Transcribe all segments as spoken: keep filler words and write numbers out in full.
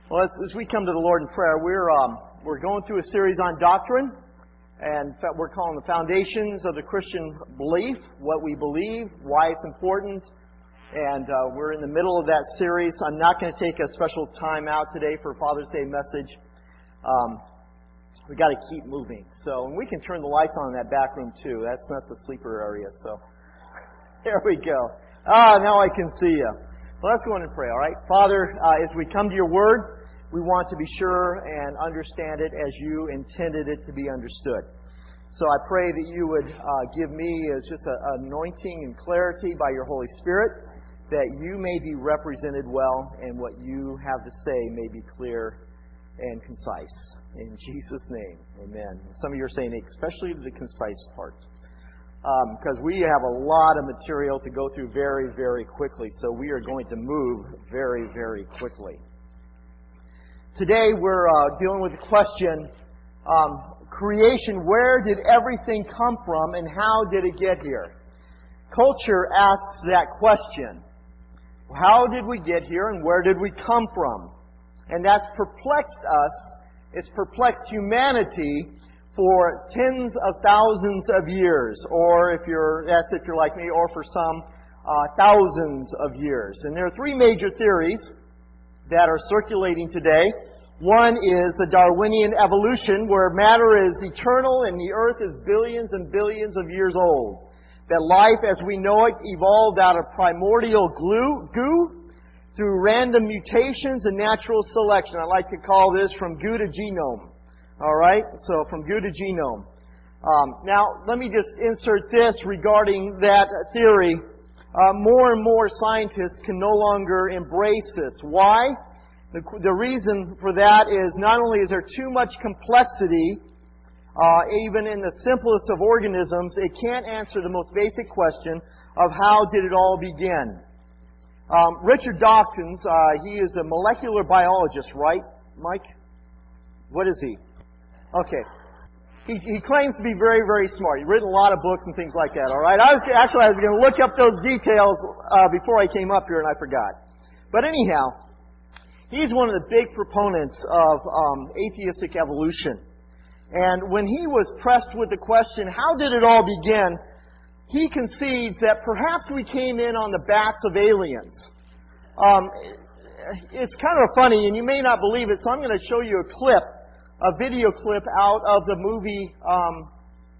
Well, as, as we come to the Lord in prayer, we're um, we're going through a series on doctrine, and we're calling the foundations of the Christian belief, what we believe, why it's important, and uh, we're in the middle of that series. I'm not going to take a special time out today for Father's Day message. Um, we got to keep moving. So, and we can turn the lights on in that back room too. That's not the sleeper area. So, there we go. Ah, now I can see you. Well, let's go in and pray. All right, Father, uh, as we come to Your Word, we want to be sure and understand it as You intended it to be understood. So I pray that You would uh, give me as just an anointing and clarity by Your Holy Spirit, that You may be represented well and what You have to say may be clear and concise. In Jesus' name, amen. Some of you are saying especially the concise part, because um, we have a lot of material to go through very, very quickly. So we are going to move very, very quickly. Today we're uh, dealing with the question, um, creation, where did everything come from and how did it get here? Culture asks that question. How did we get here and where did we come from? And that's perplexed us. It's perplexed humanity for tens of thousands of years, or if you're, that's if you're like me, or for some, uh, thousands of years. And there are three major theories that are circulating today. One is the Darwinian evolution, where matter is eternal and the earth is billions and billions of years old. That life as we know it evolved out of primordial glue, goo through random mutations and natural selection. I like to call this from goo to genome. All right? So from goo to genome. Um, now, let me just insert this regarding that theory. Uh, more and more scientists can no longer embrace this. Why? The, the reason for that is not only is there too much complexity, uh, even in the simplest of organisms, it can't answer the most basic question of how did it all begin. Um, Richard Dawkins, uh, he is a molecular biologist, right, Mike? What is he? Okay. He, he claims to be very, very smart. He's written a lot of books and things like that, all right? I was, actually, I was going to look up those details uh, before I came up here, and I forgot. But anyhow, he's one of the big proponents of um, atheistic evolution. And when he was pressed with the question, how did it all begin, he concedes that perhaps we came in on the backs of aliens. Um, it's kind of funny, and you may not believe it, so I'm going to show you a clip, a video clip out of the movie um,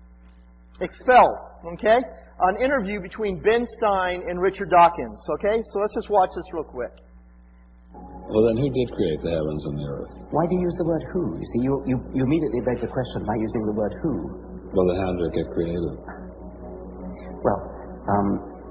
Expelled, okay? An interview between Ben Stein and Richard Dawkins, okay? So let's just watch this real quick. Well, then who did create the heavens and the earth? Why do you use the word who? You see, you, you, you immediately beg the question by using the word who. Well, then how did it get created? Well, um,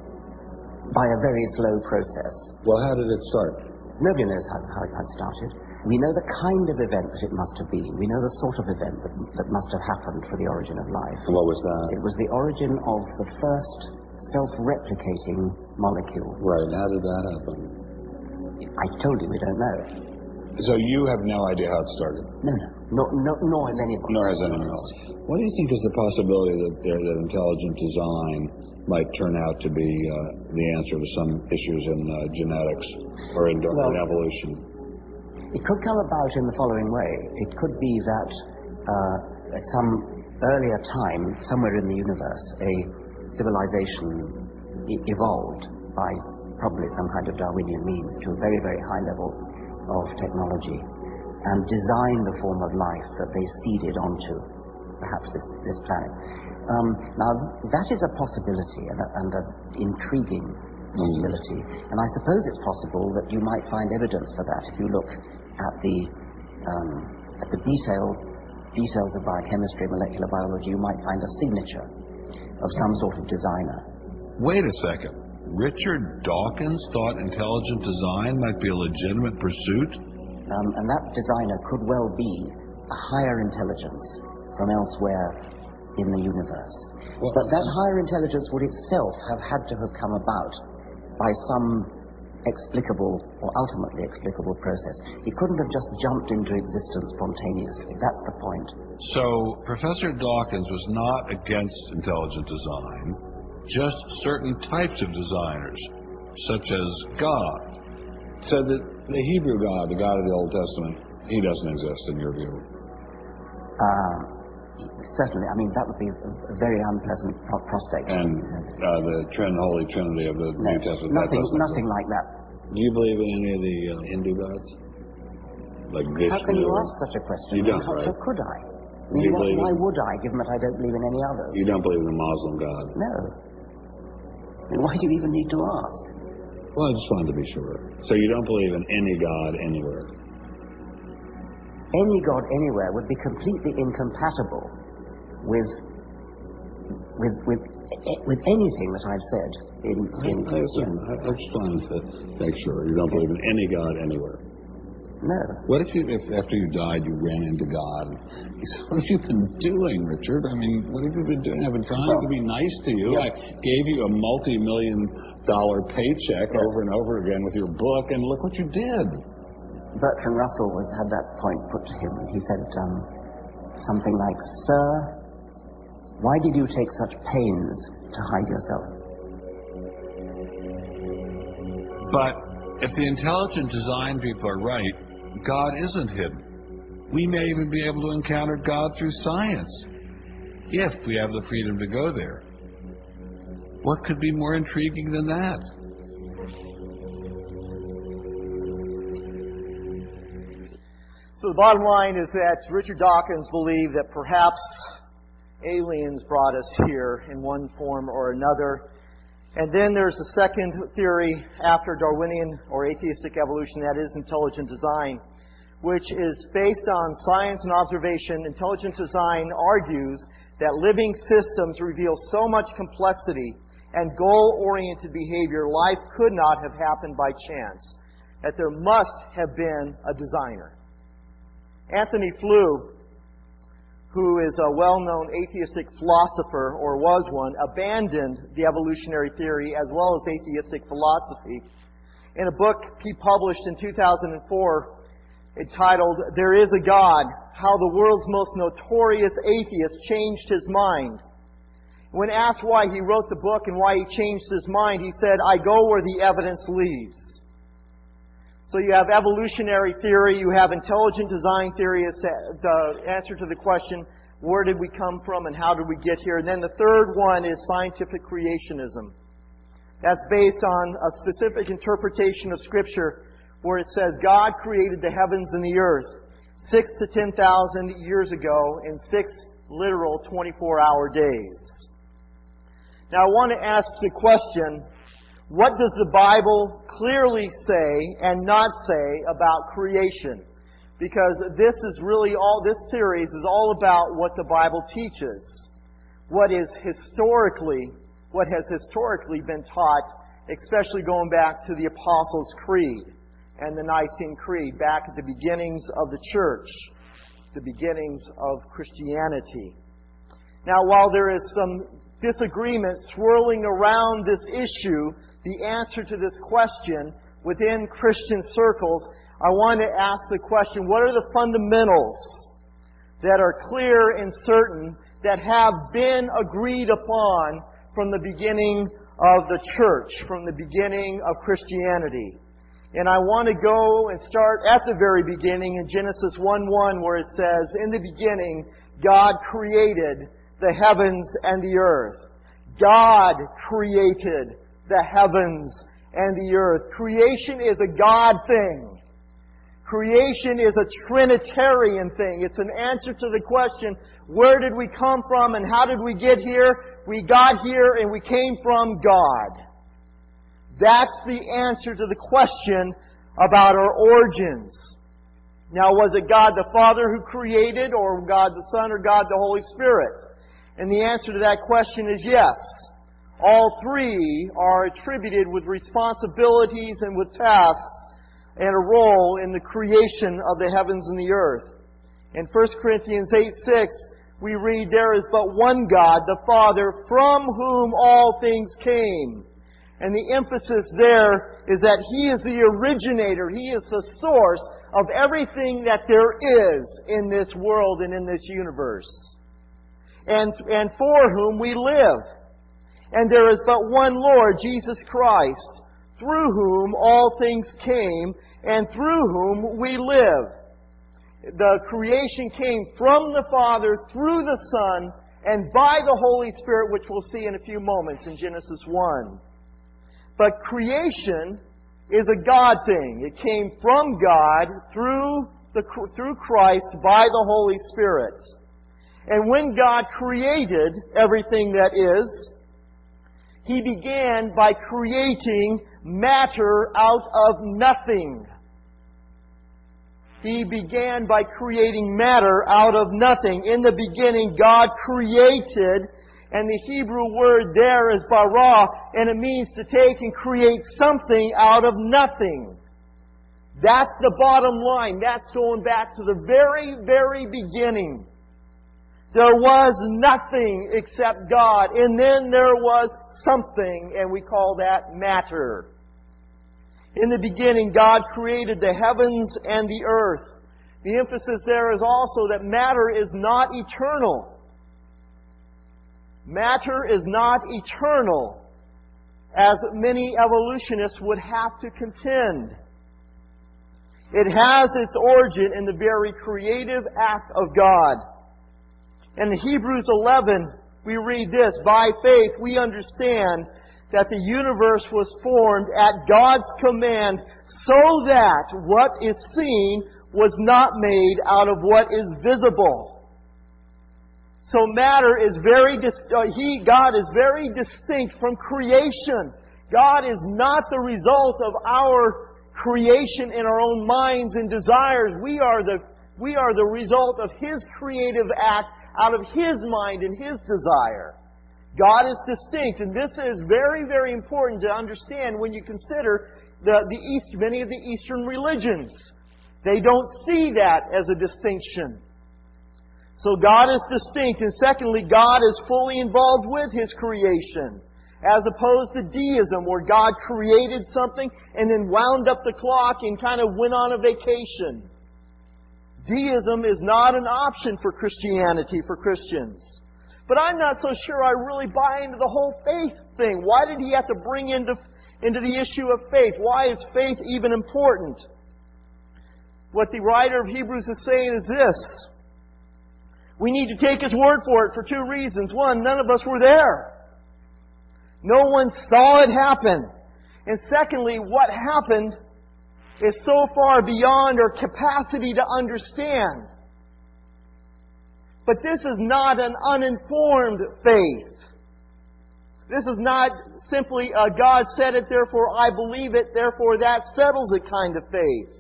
by a very slow process. Well, how did it start? Nobody knows how, how it had started. We know the kind of event that it must have been. We know the sort of event that, that must have happened for the origin of life. And what was that? It was the origin of the first self-replicating molecule. Right, and how did that happen? I told you we don't know. So you have no idea how it started? No, no. Nor, no, nor has anybody. Nor has anyone else. What do you think is the possibility that, there, that intelligent design might turn out to be uh, the answer to some issues in uh, genetics or in, well, in evolution? It could come about in the following way. It could be that uh, at some earlier time, somewhere in the universe, a civilization e- evolved by probably some kind of Darwinian means to a very, very high level of technology and designed the form of life that they seeded onto perhaps this, this planet. Um, now, that is a possibility and, a, and an intriguing possibility. Mm. And I suppose it's possible that you might find evidence for that if you look at the um, at the detail, details of biochemistry, molecular biology. You might find a signature of some sort of designer. Wait a second. Richard Dawkins thought intelligent design might be a legitimate pursuit? Um, and that designer could well be a higher intelligence from elsewhere in the universe. Well, but that higher intelligence would itself have had to have come about by some explicable or ultimately explicable process. It couldn't have just jumped into existence spontaneously. That's the point. So Professor Dawkins was not against intelligent design, just certain types of designers, such as God. So the, the Hebrew God, the God of the Old Testament, he doesn't exist in your view? Uh, certainly. I mean, that would be a very unpleasant pro- prospect. And uh, the Trin, Holy Trinity of the no, New Testament? Nothing, that nothing like that. Do you believe in any of the uh, Hindu gods? Like Vishnu? How can you ask such a question? You don't, how, right? How could I? I mean, you why, why in, would I, given that I don't believe in any others? You don't believe in the Muslim God? No. I mean, why do you even need to ask? Well, I just wanted to be sure. So you don't believe in any God anywhere? Any God anywhere would be completely incompatible with with with with anything that I've said. In, in I, I assume. Yeah. I, I just wanted to make sure you don't believe in any God anywhere. No. What if you, if after you died, you ran into God? He said, "What have you been doing, Richard? I mean, what have you been doing? I've been trying well, to be nice to you. Yeah. I gave you a multi-million dollar paycheck yeah. over and over again with your book, and look what you did." Bertrand Russell was had that point put to him, and he said um, something like, "Sir, why did you take such pains to hide yourself?" But if the intelligent design people are right, God isn't hidden. We may even be able to encounter God through science, if we have the freedom to go there. What could be more intriguing than that? So the bottom line is that Richard Dawkins believed that perhaps aliens brought us here in one form or another. And then there's a second theory after Darwinian or atheistic evolution, that is intelligent design, which is based on science and observation. Intelligent design argues that living systems reveal so much complexity and goal-oriented behavior, life could not have happened by chance, that there must have been a designer. Anthony Flew, who is a well-known atheistic philosopher, or was one, abandoned the evolutionary theory as well as atheistic philosophy. In a book he published in two thousand four entitled, "There is a God, How the World's Most Notorious Atheist Changed His Mind." When asked why he wrote the book and why he changed his mind, he said, "I go where the evidence leads." So you have evolutionary theory, you have intelligent design theory as to the answer to the question, where did we come from and how did we get here? And then the third one is scientific creationism. That's based on a specific interpretation of Scripture where it says God created the heavens and the earth six to ten thousand years ago in six literal twenty-four hour days. Now I want to ask the question, what does the Bible clearly say and not say about creation? Because this is really all, this series is all about what the Bible teaches. What is historically, what has historically been taught, especially going back to the Apostles' Creed and the Nicene Creed, back at the beginnings of the church, the beginnings of Christianity. Now, while there is some disagreement swirling around this issue, the answer to this question within Christian circles, I want to ask the question, what are the fundamentals that are clear and certain that have been agreed upon from the beginning of the church, from the beginning of Christianity? And I want to go and start at the very beginning in Genesis one one, where it says, "In the beginning, God created the heavens and the earth." God created the heavens and the earth. Creation is a God thing. Creation is a Trinitarian thing. It's an answer to the question, where did we come from and how did we get here? We got here and we came from God. That's the answer to the question about our origins. Now, was it God the Father who created, or God the Son, or God the Holy Spirit? And the answer to that question is yes. All three are attributed with responsibilities and with tasks and a role in the creation of the heavens and the earth. In First Corinthians eight six, we read, "There is but one God, the Father, from whom all things came." And the emphasis there is that He is the originator. He is the source of everything that there is in this world and in this universe. And, and for whom we live. And there is but one Lord, Jesus Christ, through whom all things came, and through whom we live. The creation came from the Father, through the Son, and by the Holy Spirit, which we'll see in a few moments in Genesis one. But creation is a God thing. It came from God through the, through Christ by the Holy Spirit. And when God created everything that is, He began by creating matter out of nothing. He began by creating matter out of nothing. In the beginning, God created, and the Hebrew word there is bara, and it means to take and create something out of nothing. That's the bottom line. That's going back to the very, very beginning. There was nothing except God, and then there was something, and we call that matter. In the beginning, God created the heavens and the earth. The emphasis there is also that matter is not eternal. Matter is not eternal, as many evolutionists would have to contend. It has its origin in the very creative act of God. In Hebrews eleven, we read this, "By faith we understand that the universe was formed at God's command, so that what is seen was not made out of what is visible." So matter is very, He, God is very distinct from creation. God is not the result of our creation in our own minds and desires. We are the, we are the result of His creative act out of His mind and His desire. God is distinct, and this is very, very important to understand when you consider the, the East, many of the Eastern religions. They don't see that as a distinction. So God is distinct, and secondly, God is fully involved with His creation, as opposed to deism, where God created something and then wound up the clock and kind of went on a vacation. Deism is not an option for Christianity, for Christians. But I'm not so sure I really buy into the whole faith thing. Why did He have to bring into, into the issue of faith? Why is faith even important? What the writer of Hebrews is saying is this. We need to take His word for it for two reasons. One, none of us were there. No one saw it happen. And secondly, what happened is so far beyond our capacity to understand. But this is not an uninformed faith. This is not simply a God said it, therefore I believe it, therefore that settles it kind of faith.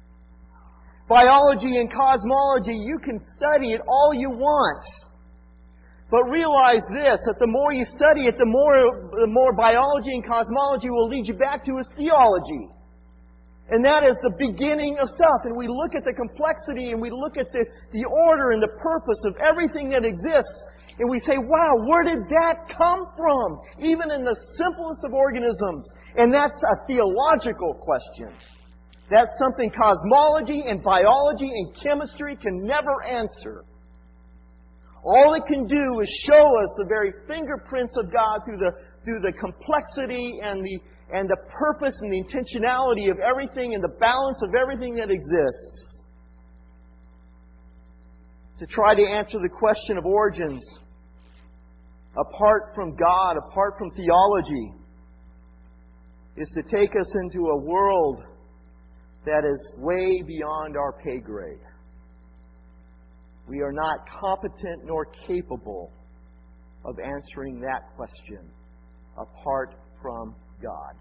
Biology and cosmology, you can study it all you want. But realize this, that the more you study it, the more, the more biology and cosmology will lead you back to is theology. And that is the beginning of stuff. And we look at the complexity and we look at the, the order and the purpose of everything that exists. And we say, wow, where did that come from? Even in the simplest of organisms. And that's a theological question. That's something cosmology and biology and chemistry can never answer. All it can do is show us the very fingerprints of God through the, through the complexity and the and the purpose and the intentionality of everything and the balance of everything that exists. To try to answer the question of origins, apart from God, apart from theology, is to take us into a world that is way beyond our pay grade. We are not competent nor capable of answering that question apart from God.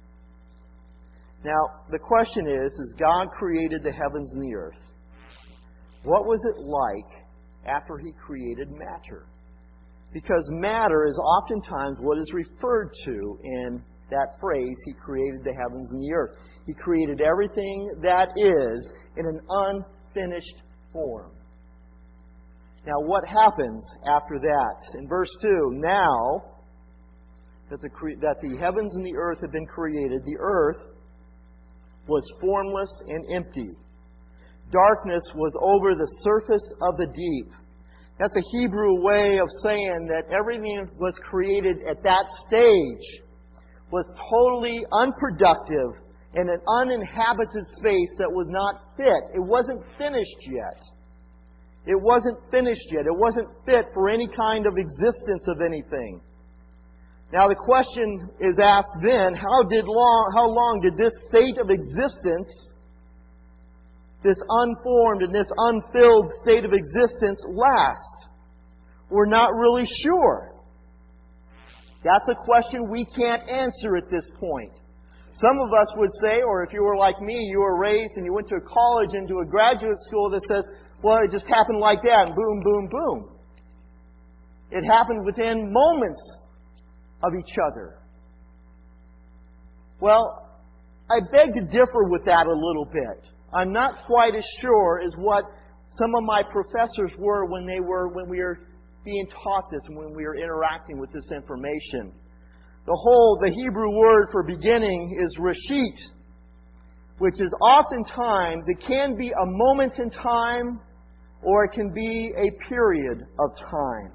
Now, the question is, as God created the heavens and the earth, what was it like after He created matter? Because matter is oftentimes what is referred to in that phrase, He created the heavens and the earth. He created everything that is in an unfinished form. Now, what happens after that? In verse two, now that the, that the heavens and the earth have been created, the earth was formless and empty. Darkness was over the surface of the deep. That's a Hebrew way of saying that everything was created at that stage was totally unproductive in an uninhabited space that was not fit. It wasn't finished yet. It wasn't finished yet. It wasn't fit for any kind of existence of anything. Now the question is asked then, how did long, how long did this state of existence, this unformed and this unfilled state of existence last? We're not really sure. That's a question we can't answer at this point. Some of us would say, or if you were like me, you were raised and you went to a college and to a graduate school that says, well, it just happened like that, and boom, boom, boom. It happened within moments of each other. Well, I beg to differ with that a little bit. I'm not quite as sure as what some of my professors were when they were when we were being taught this and when we were interacting with this information. The whole, the Hebrew word for beginning is reshit, which is oftentimes, it can be a moment in time or it can be a period of time.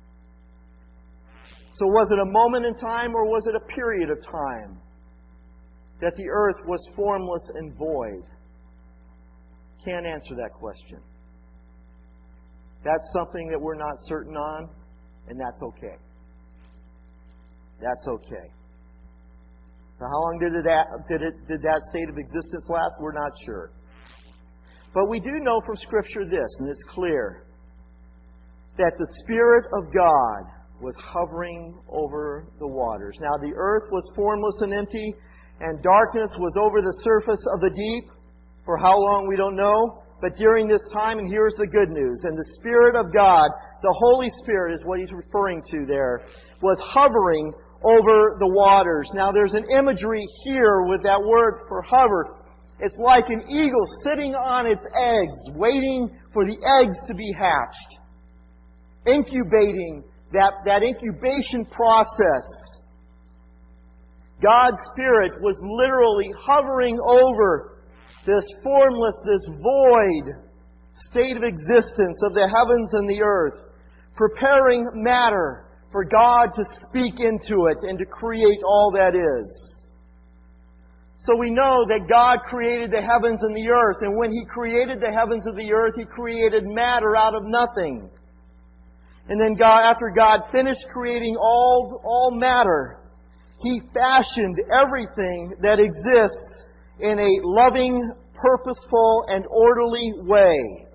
So was it a moment in time or was it a period of time that the earth was formless and void? Can't answer that question. That's something that we're not certain on, and that's okay. That's okay. So how long did it did it did that state of existence last? We're not sure. But we do know from Scripture this, and it's clear, that the Spirit of God was hovering over the waters. Now the earth was formless and empty, and darkness was over the surface of the deep. For how long, we don't know. But during this time, and here's the good news, and the Spirit of God, the Holy Spirit is what he's referring to there, was hovering over the waters. Now there's an imagery here with that word for hover. It's like an eagle sitting on its eggs, waiting for the eggs to be hatched. Incubating, that, that incubation process. God's Spirit was literally hovering over this formless, this void state of existence of the heavens and the earth, preparing matter for God to speak into it and to create all that is. So we know that God created the heavens and the earth, and when He created the heavens and the earth, He created matter out of nothing. And then God, after God finished creating all, all matter, He fashioned everything that exists in a loving, purposeful, and orderly way.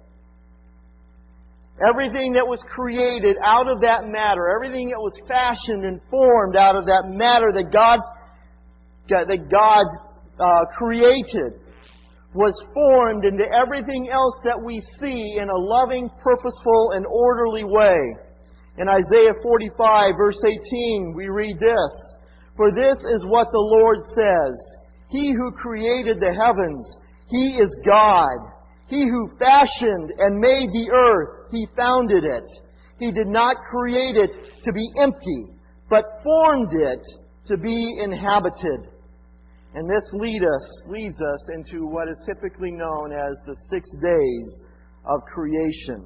Everything that was created out of that matter, everything that was fashioned and formed out of that matter that God that God uh, created, was formed into everything else that we see in a loving, purposeful, and orderly way. In Isaiah forty-five, verse eighteen, we read this, "For this is what the Lord says, He who created the heavens, He is God. He who fashioned and made the earth, He founded it. He did not create it to be empty, but formed it to be inhabited." And this lead us, leads us into what is typically known as the six days of creation.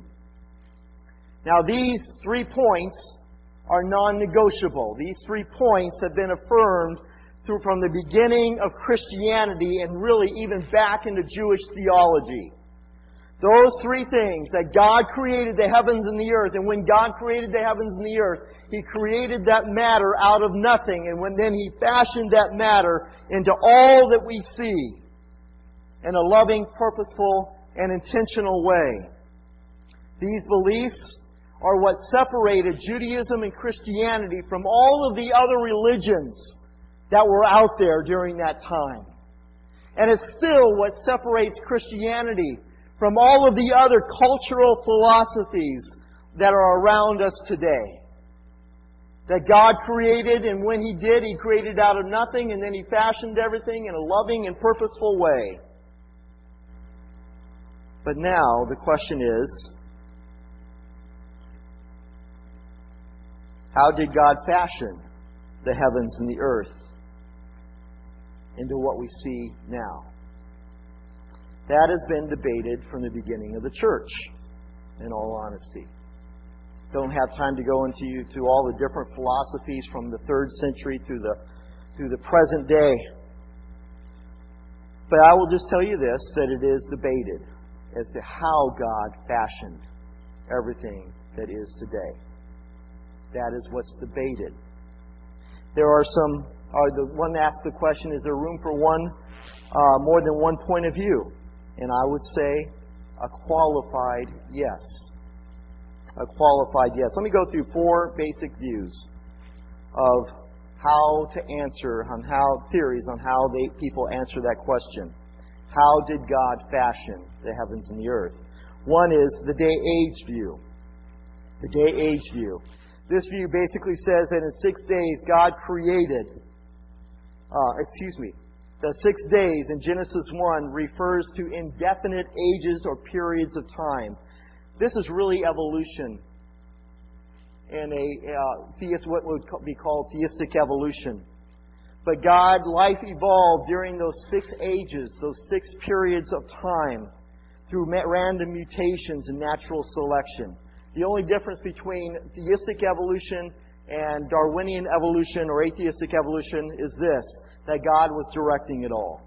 Now these three points are non-negotiable. These three points have been affirmed through from the beginning of Christianity and really even back into Jewish theology. Those three things, that God created the heavens and the earth, and when God created the heavens and the earth, He created that matter out of nothing, and when then He fashioned that matter into all that we see in a loving, purposeful, and intentional way. These beliefs are what separated Judaism and Christianity from all of the other religions that were out there during that time. And it's still what separates Christianity from all of the other cultural philosophies that are around us today. That God created, and when He did, He created out of nothing, and then He fashioned everything in a loving and purposeful way. But now the question is, how did God fashion the heavens and the earth into what we see now? That has been debated from the beginning of the church, in all honesty. Don't have time to go into to all the different philosophies from the third century through the through the present day. But I will just tell you this, that it is debated as to how God fashioned everything that is today. That is what's debated. There are some, uh, the one asked the question, is there room for one, uh, more than one point of view? And I would say a qualified yes. A qualified yes. Let me go through four basic views of how to answer, on how, theories on how they, people answer that question. How did God fashion the heavens and the earth? One is the day-age view. The day-age view. This view basically says that in six days God created, uh, excuse me, the six days in Genesis one refers to indefinite ages or periods of time. This is really evolution in a uh, theist, what would be called theistic evolution. But God, life evolved during those six ages, those six periods of time, through random mutations and natural selection. The only difference between theistic evolution and Darwinian evolution or atheistic evolution is this, that God was directing it all.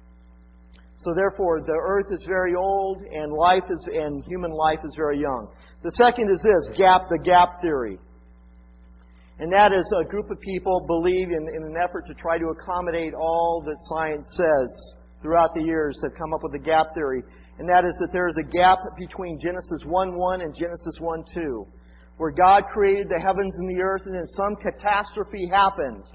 So therefore, the earth is very old and life is and human life is very young. The second is this, gap, the gap theory. And that is a group of people believe in, in an effort to try to accommodate all that science says throughout the years have come up with the gap theory. And that is that there is a gap between Genesis one one and Genesis one two, where God created the heavens and the earth and then some catastrophe happened.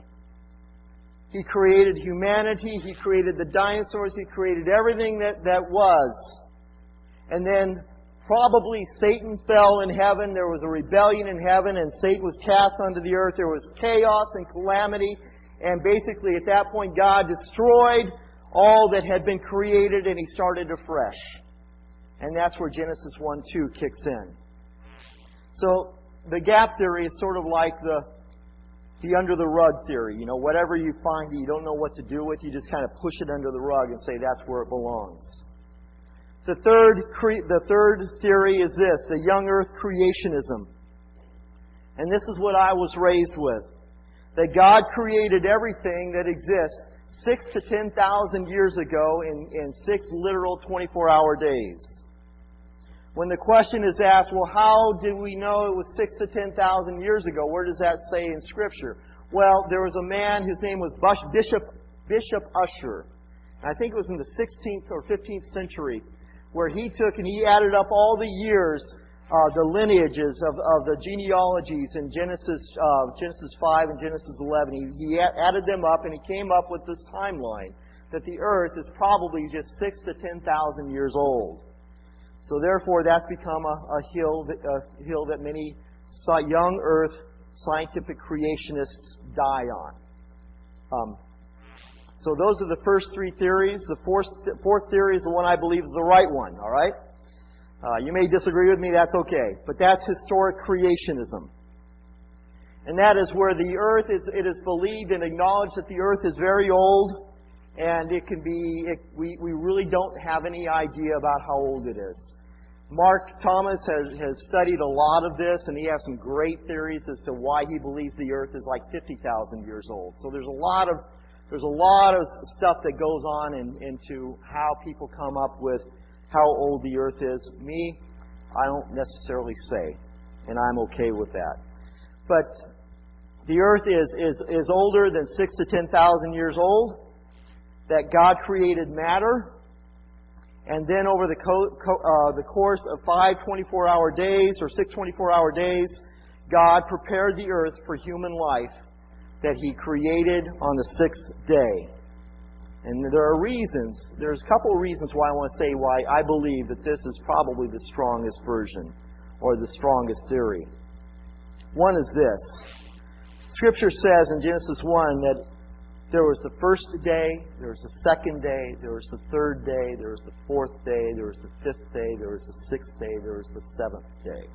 He created humanity, He created the dinosaurs, He created everything that, that was. And then probably Satan fell in heaven, there was a rebellion in heaven, and Satan was cast onto the earth. There was chaos and calamity, and basically at that point God destroyed all that had been created and He started afresh. And that's where Genesis one two kicks in. So the gap theory is sort of like the the under the rug theory. You know, whatever you find that you don't know what to do with, you just kind of push it under the rug and say that's where it belongs. The third, cre- the third theory is this, the young earth creationism. And this is what I was raised with. That God created everything that exists six to ten thousand years ago in, in six literal twenty-four hour days. When the question is asked, well, how did we know it was six to ten thousand years ago? Where does that say in Scripture? Well, there was a man, his name was Bishop, Bishop Ussher. I think it was in the sixteenth or fifteenth century, where he took and he added up all the years, uh, the lineages of, of the genealogies in Genesis uh, Genesis five and Genesis eleven. He, he added them up and he came up with this timeline that the earth is probably just six to ten thousand years old. So therefore, that's become a, a hill that, a hill that many young earth scientific creationists die on. Um, so those are the first three theories. The fourth, fourth theory is the one I believe is the right one. All right. Uh, you may disagree with me. That's okay. But that's historic creationism. And that is where the earth is, it is believed and acknowledged that the earth is very old. And it can be, it, we, we really don't have any idea about how old it is. Mark Thomas has, has studied a lot of this, and he has some great theories as to why he believes the earth is like fifty thousand years old. So there's a lot of, there's a lot of stuff that goes on in, into how people come up with how old the earth is. Me, I don't necessarily say, and I'm okay with that. But the earth is, is, is older than six to ten thousand years old. That God created matter, and then over the co- co- uh, the course of five twenty-four hour days or six twenty-four hour days, God prepared the earth for human life that He created on the sixth day. And there are reasons, there's a couple of reasons why I want to say why I believe that this is probably the strongest version or the strongest theory. One is this. Scripture says in Genesis one that there was the first day, there was the second day, there was the third day, there was the fourth day, there was the fifth day, there was the sixth day, there was the seventh day.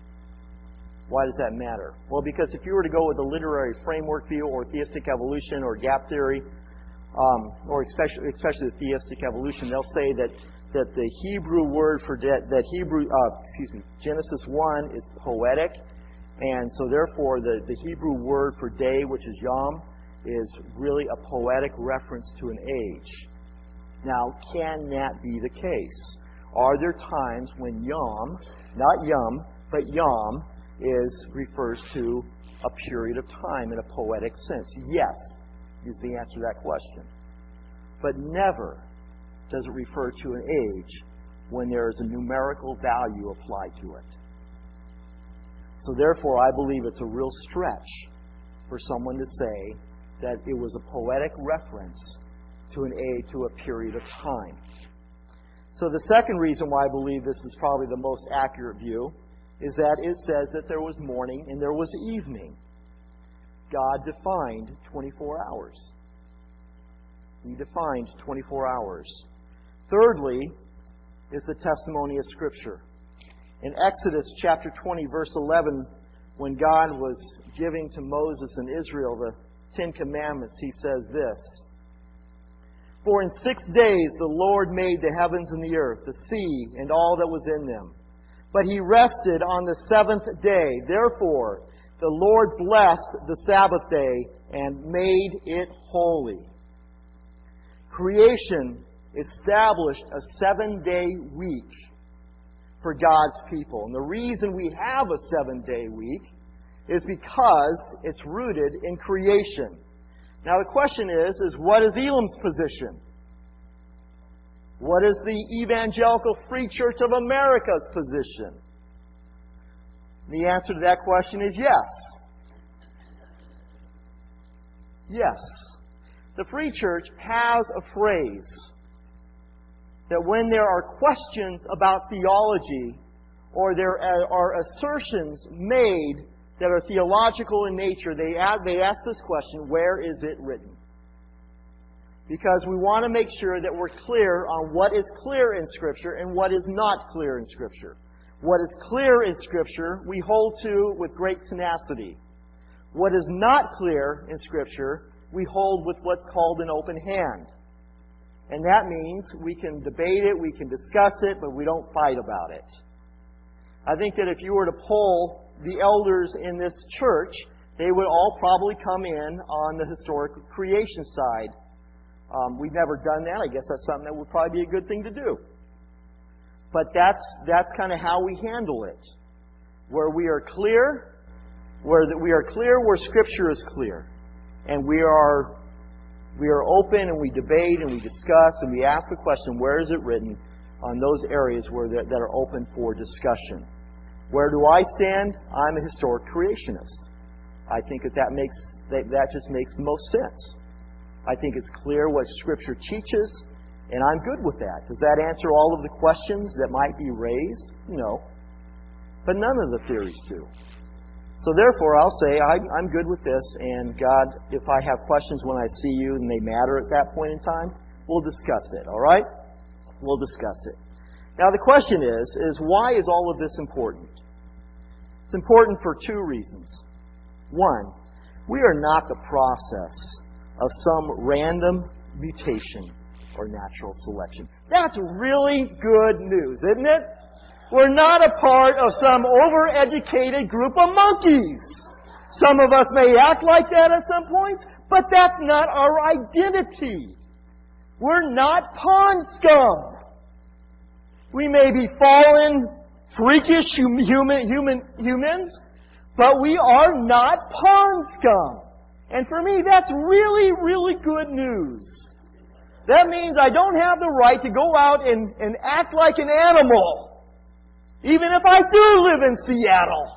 Why does that matter? Well, because if you were to go with the literary framework view or theistic evolution or gap theory, um, or especially, especially the theistic evolution, they'll say that, that the Hebrew word for that, that Hebrew, uh, excuse me, Genesis one is poetic, and so therefore the, the Hebrew word for day, which is yom, is really a poetic reference to an age. Now, can that be the case? Are there times when Yom, not Yom, but Yom, is refers to a period of time in a poetic sense? Yes, is the answer to that question. But never does it refer to an age when there is a numerical value applied to it. So therefore, I believe it's a real stretch for someone to say that it was a poetic reference to an age, to a period of time. So the second reason why I believe this is probably the most accurate view is that it says that there was morning and there was evening. God defined twenty-four hours. He defined twenty-four hours. Thirdly is the testimony of Scripture. In Exodus chapter twenty, verse eleven, when God was giving to Moses and Israel the Ten Commandments, He says this, "For in six days the Lord made the heavens and the earth, the sea, and all that was in them. But He rested on the seventh day. Therefore, the Lord blessed the Sabbath day and made it holy." Creation established a seven-day week for God's people. And the reason we have a seven-day week is because it's rooted in creation. Now the question is, is what is Elam's position? What is the Evangelical Free Church of America's position? The answer to that question is yes. Yes. The Free Church has a phrase that when there are questions about theology or there are assertions made that are theological in nature, they ask, they ask this question, where is it written? Because we want to make sure that we're clear on what is clear in Scripture and what is not clear in Scripture. What is clear in Scripture, we hold to with great tenacity. What is not clear in Scripture, we hold with what's called an open hand. And that means we can debate it, we can discuss it, but we don't fight about it. I think that if you were to poll the elders in this church, they would all probably come in on the historic creation side. Um, we've never done that. I guess that's something that would probably be a good thing to do. But that's that's kind of how we handle it. Where we are clear, where we are clear where Scripture is clear. And we are we are open and we debate and we discuss and we ask the question, where is it written on those areas where that are open for discussion? Where do I stand? I'm a historic creationist. I think that that makes that, that just makes the most sense. I think it's clear what Scripture teaches, and I'm good with that. Does that answer all of the questions that might be raised? No. But none of the theories do. So therefore, I'll say, I'm good with this, and God, if I have questions when I see you and they matter at that point in time, we'll discuss it, all right? We'll discuss it. Now the question is, is why is all of this important? It's important for two reasons. One, we are not the process of some random mutation or natural selection. That's really good news, isn't it? We're not a part of some overeducated group of monkeys. Some of us may act like that at some points, but that's not our identity. We're not pond scum. We may be fallen, freakish human, human, humans, but we are not pond scum. And for me, that's really, really good news. That means I don't have the right to go out and, and act like an animal. Even if I do live in Seattle.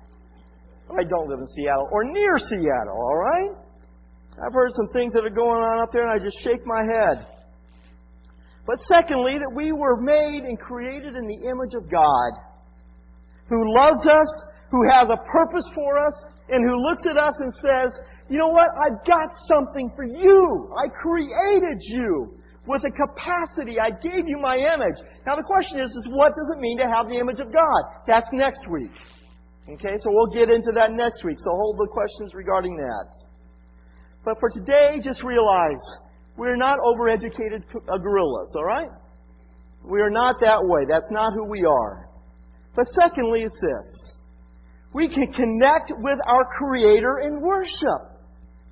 I don't live in Seattle or near Seattle, all right? I've heard some things that are going on up there and I just shake my head. But secondly, that we were made and created in the image of God, who loves us, who has a purpose for us, and who looks at us and says, you know what? I've got something for you. I created you with a capacity. I gave you my image. Now the question is, is what does it mean to have the image of God? That's next week. Okay, so we'll get into that next week. So hold the questions regarding that. But for today, just realize we're not overeducated gorillas, all right? We are not that way. That's not who we are. But secondly, it's this. We can connect with our Creator in worship.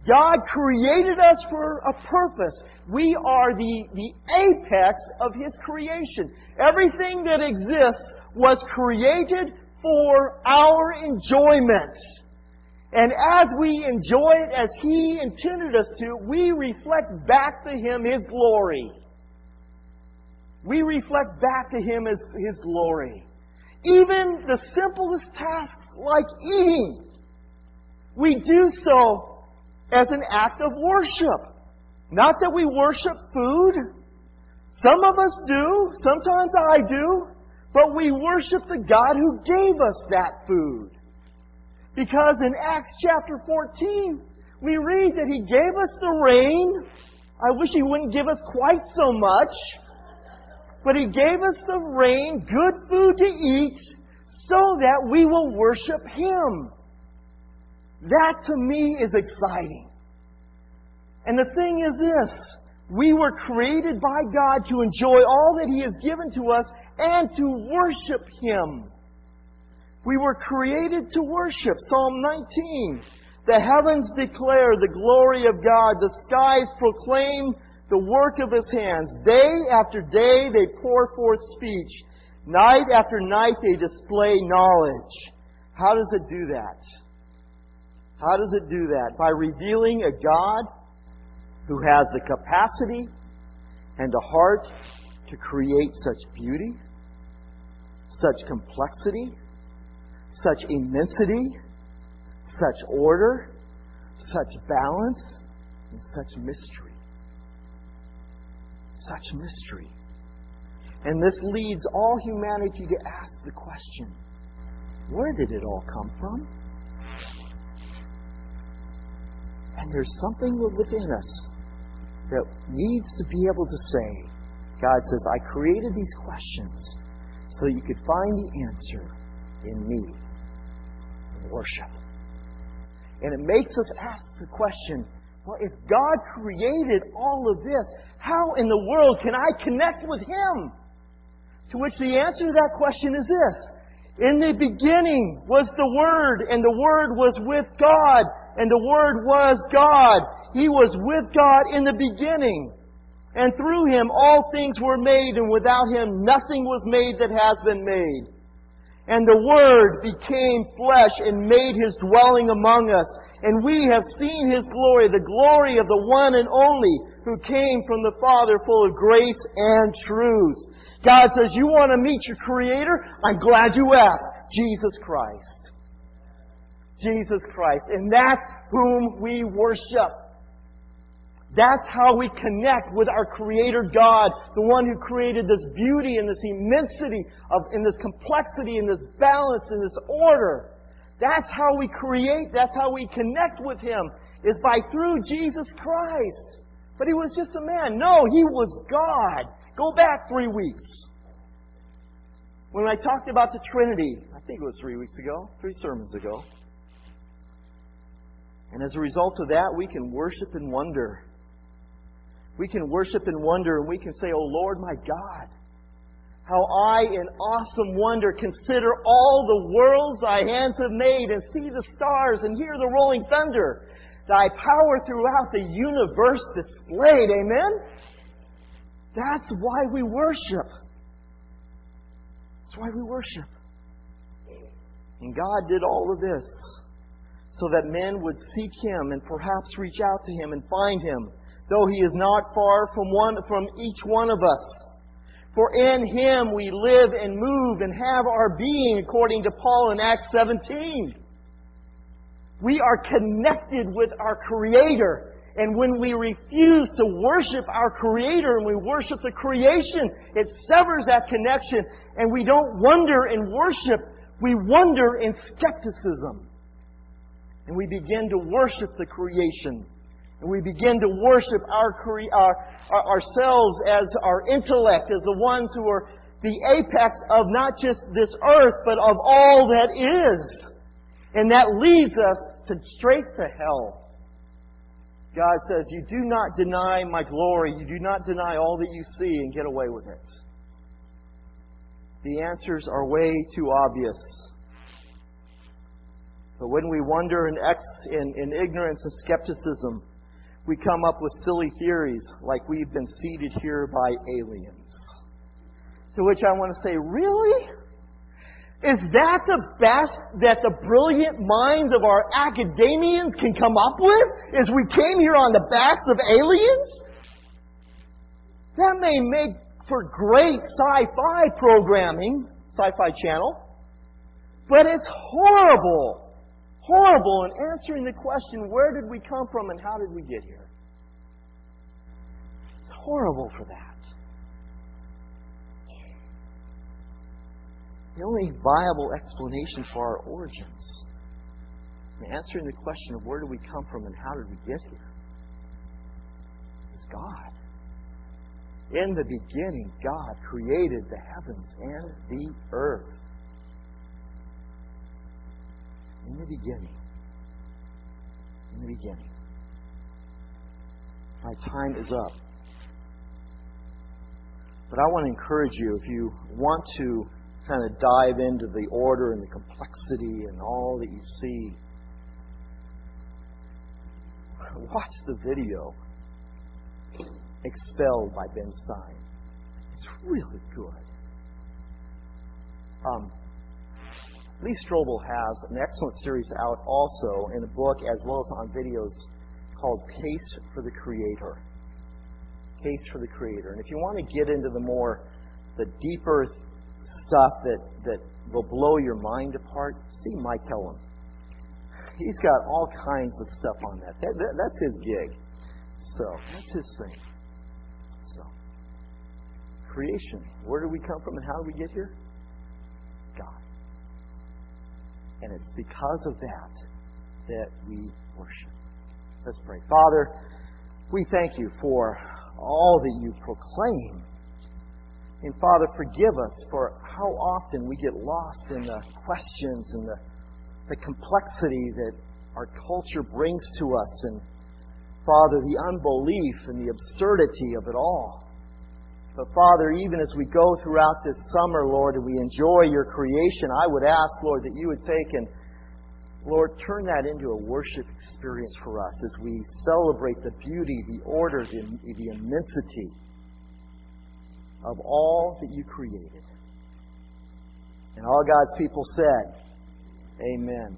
God created us for a purpose. We are the, the apex of His creation. Everything that exists was created for our enjoyment. And as we enjoy it as He intended us to, we reflect back to Him His glory. We reflect back to Him His, His glory. Even the simplest tasks like eating, we do so as an act of worship. Not that we worship food. Some of us do. Sometimes I do. But we worship the God who gave us that food. Because in Acts chapter fourteen, we read that He gave us the rain. I wish He wouldn't give us quite so much. But He gave us the rain, good food to eat, so that we will worship Him. That to me is exciting. And the thing is this, we were created by God to enjoy all that He has given to us and to worship Him. We were created to worship. Psalm nineteen. The heavens declare the glory of God. The skies proclaim the work of His hands. Day after day they pour forth speech. Night after night they display knowledge. How does it do that? How does it do that? By revealing a God who has the capacity and a heart to create such beauty, such complexity, such immensity, such order, such balance, and such mystery. Such mystery. And this leads all humanity to ask the question, where did it all come from? And there's something within us that needs to be able to say, God says, I created these questions so that you could find the answer in me, in worship. And it makes us ask the question, well, if God created all of this, how in the world can I connect with Him? To which the answer to that question is this. In the beginning was the Word, and the Word was with God, and the Word was God. He was with God in the beginning. And through Him all things were made, and without Him nothing was made that has been made. And the Word became flesh and made His dwelling among us. And we have seen His glory, the glory of the one and only who came from the Father, full of grace and truth. God says, you want to meet your Creator? I'm glad you asked. Jesus Christ. Jesus Christ. And that's whom we worship. That's how we connect with our Creator God, the one who created this beauty and this immensity, of, and this complexity and this balance and this order. That's how we create, that's how we connect with Him, is by through Jesus Christ. But He was just a man. No, He was God. Go back three weeks. When I talked about the Trinity, I think it was three weeks ago, three sermons ago. And as a result of that, we can worship and wonder. We can worship and wonder, and we can say, oh Lord, my God, how I in awesome wonder consider all the worlds Thy hands have made, and see the stars and hear the rolling thunder. Thy power throughout the universe displayed. Amen? That's why we worship. That's why we worship. And God did all of this so that men would seek Him and perhaps reach out to Him and find Him, though He is not far from one from each one of us. For in Him we live and move and have our being, according to Paul in Acts seventeen. We are connected with our Creator. And when we refuse to worship our Creator and we worship the creation, it severs that connection. And we don't wonder in worship. We wonder in skepticism. And we begin to worship the creation. And we begin to worship our, our, our ourselves as our intellect, as the ones who are the apex of not just this earth, but of all that is. And that leads us to straight to hell. God says, you do not deny my glory. You do not deny all that you see and get away with it. The answers are way too obvious. But when we wonder in, ex, in, in ignorance and skepticism, we come up with silly theories like we've been seeded here by aliens. To which I want to say, really? Is that the best that the brilliant minds of our academians can come up with? Is we came here on the backs of aliens? That may make for great sci-fi programming, Sci-Fi Channel, but it's horrible. Horrible in answering the question, where did we come from and how did we get here? It's horrible for that. The only viable explanation for our origins, in answering the question of where did we come from and how did we get here, is God. In the beginning, God created the heavens and the earth. In the beginning. In the beginning. My time is up. But I want to encourage you, if you want to kind of dive into the order and the complexity and all that you see, watch the video, Expelled by Ben Stein. It's really good. Um, Lee Strobel has an excellent series out also in a book as well as on videos called Case for the Creator. Case for the Creator. And if you want to get into the more, the deeper stuff that, that will blow your mind apart, see Mike Hellum. He's got all kinds of stuff on that. that, that that's his gig. So, that's his thing. So, creation. Where do we come from and how do we get here? God. And it's because of that that we worship. Let's pray. Father, we thank you for all that you proclaim. And Father, forgive us for how often we get lost in the questions and the, the complexity that our culture brings to us. And Father, the unbelief and the absurdity of it all. But Father, even as we go throughout this summer, Lord, and we enjoy your creation, I would ask, Lord, that you would take and, Lord, turn that into a worship experience for us as we celebrate the beauty, the order, the, the immensity of all that you created. And all God's people said, Amen.